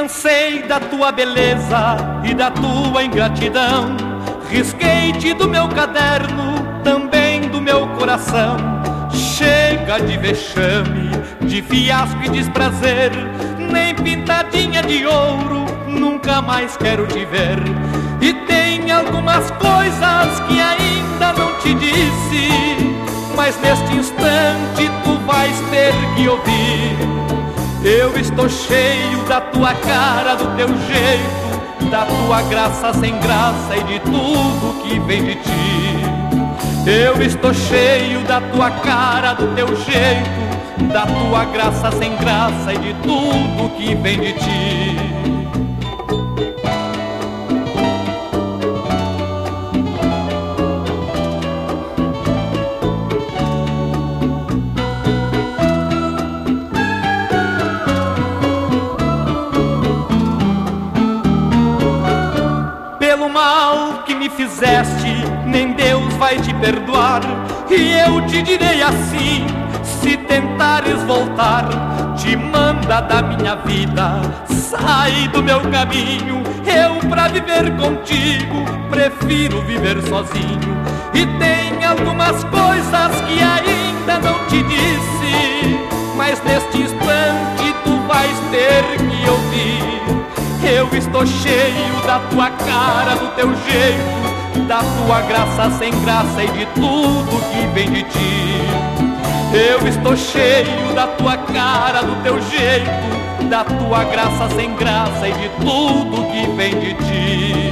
Cansei da tua beleza e da tua ingratidão. Risquei-te do meu caderno, também do meu coração. Chega de vexame, de fiasco e desprazer. Nem pintadinha de ouro, nunca mais quero te ver. E tem algumas coisas que ainda não te disse, mas neste instante tu vais ter que ouvir. Eu estou cheio da tua cara, do teu jeito, da tua graça sem graça e de tudo que vem de ti. Eu estou cheio da tua cara, do teu jeito, da tua graça sem graça e de tudo que vem de ti. Pelo mal que me fizeste, nem Deus vai te perdoar. E eu te direi assim: se tentares voltar, te manda da minha vida, sai do meu caminho. Eu, pra viver contigo, prefiro viver sozinho. E tem algumas coisas que ainda não te disse, mas neste instante tu vais ter que ouvir. Eu estou cheio da tua cara, do teu jeito, da tua graça sem graça e de tudo que vem de ti. Eu estou cheio da tua cara, do teu jeito, da tua graça sem graça e de tudo que vem de ti.